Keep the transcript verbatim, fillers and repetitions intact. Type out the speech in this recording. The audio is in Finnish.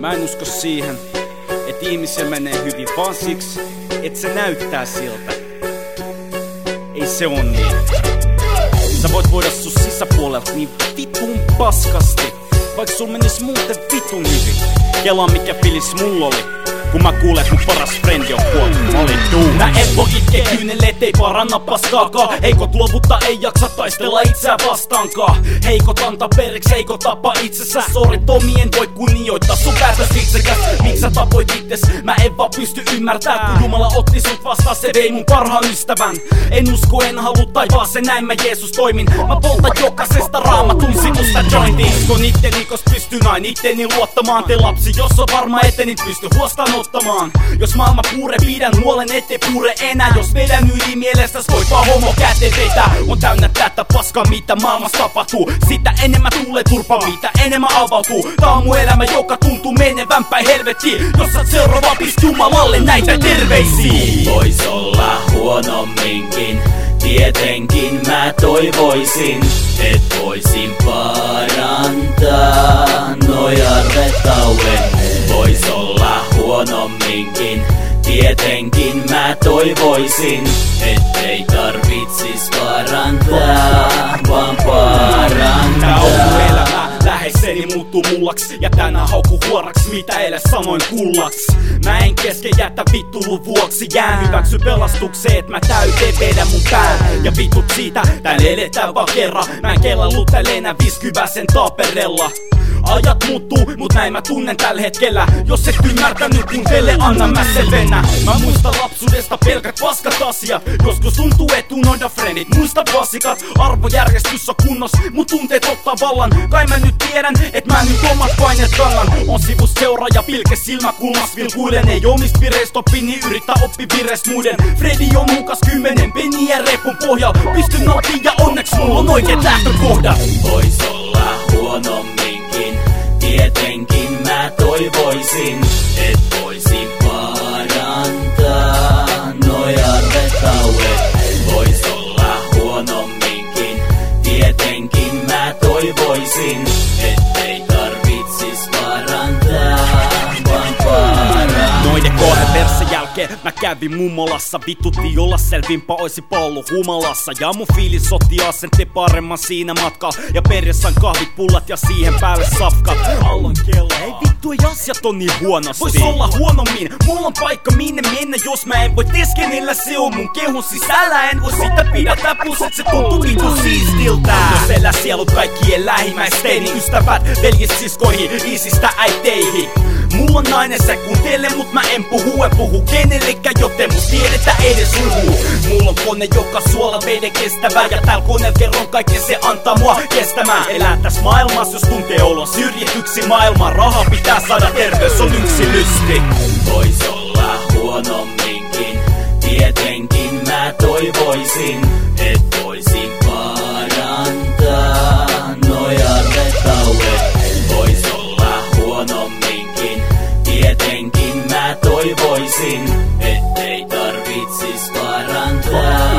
Mä en usko siihen, että ihmisellä menee hyvin, vaan siksi, että se näyttää siltä. Ei se on niin. Sä voit voida sun sisäpuolelta niin vitun paskasti, vaikka sul menis muuten vitun hyvin. Kelaa mikä fiilis mulla oli, kun mä kuulen, kun paras frendi on kuollut. Mä olin duun. Mä en voi itkeä kyyneleet, ei paranna paskaakaan. Heikot luovuttaa, ei jaksa taistella itseä vastaankaan. Heikot antaa periksi, heikot tapa itsensä. Sori Tomi, en voi kunnioittaa sun päätös itsekäs. Miks sä tapoit itses? Mä en vaan pysty ymmärtää, kun Jumala otti sut vastaan, se vei mun parhaan ystävän. En usko, en halua taivaaseen, näin mä Jeesus toimin. Mä poltan jokaisesta raamatun sivusta jointiin. Uskon itteni, kos pystyn aina itteni luottamaan. Te lapsi, jos on varma eteni, pysty huostaan ottamaan. Jos maailma puure, pidän huolen, ettei puure enää. Jos vedän yli mielestäs, voi vaan homo käteen vetää. On täynnä tätä paskaa, mitä maailmassa tapahtuu. Sitä enemmän tulee turpa, mitä enemmän avautuu. Tää on mun elämä, joka tuntuu menevän päin helvettiin. Jos sä seuraava, pist Jumalalle näitä terveisiä. Vois olla huonomminkin, tietenkin mä toivoisin, et voisin parantaa noi arvetauet. Vois olla huonomminkin, tietenkin mä toivoisin, ettei tarvitsis parantaa, vaan parantaa. Tää on mun elämä, läheiseni muuttuu mullaks. Ja tänään haukku huoraks, mitä ele samoin kullaks. Mä en kesken jätä vittulun vuoksi. Jään hyväksy pelastukseen, et mä täyteen vedän mun pään. Ja vitut siitä, täällä eletään vaan kerran. Mä en kellallu täällä enää viskyväsen taaperella. Ajat muuttuu, mut näin mä tunnen tällä hetkellä. Jos et ymmärtänyt, kun teille annan mä selvennä. Mä muistan lapsuudesta pelkät paskat asiat. Joskus tuntuu, et unohda frendit, muista vasikat. Arvojärjestys on kunnos, mut tunteet ottaa vallan. Kai mä nyt tiedän, et mä nyt omat paineet kannan. On sivus seuraaja, pilke silmäkulmas vilkuilen. Ei omist vireistä oppi, niin yritä oppi vireistä muiden. Fredi on mukas kymmenen peniä repun pohjalla. Pystyn nauttiin ja onneks mulla on oikeet lähtökohdat. Vois olla huonomminkin, tietenkin mä toivoisin, et voisin parantaa noi arvetauet. Vois olla huonomminkin, tietenkin mä toivoisin, ettei tarvitsis parantaa, vaan parantaa. Noiden kahden versen jälkeen mä kävin mummolassa. Vitutti olla selvinpä, oisinpa ollut humalassa. Ja mun fiilis otti asente paremman siinä matkalla. Ja perjessään kahvit, pullat ja siihen päälle safkat. Allon kello, ei vittu, ei asiat on niin huonosti. Vois olla huonommin, mulla on paikka minne mennä. Jos mä en voi teskenellä, se on mun kehon sisällä. En voi sitä pidätä, plus et se tuntuu vittu siistiltä. Jos elää sielut kaikkien lähimmäisteni ystävät, veljit siskoihin, isistä äiteihin. Mulla on nainen, se kuuntelee, mut mä en puhu, en puhu kenellekään, joten mut tiedetä edes huhu. Mulla on kone, joka suola veden kestävää, ja täällä koneella kerron kaiken, se antaa mua kestämään. Elää tässä maailmassa, jos tuntee olon syrjityksi maailman. Raha pitää saada, terveys on yksi lysti. Vois olla huonomminkin, tietenkin mä toivoisin, et voisin parantaa noi arvetauet. Vois olla huonomminkin, tietenkin mä toivoisin, ettei tarvitsis parantaa.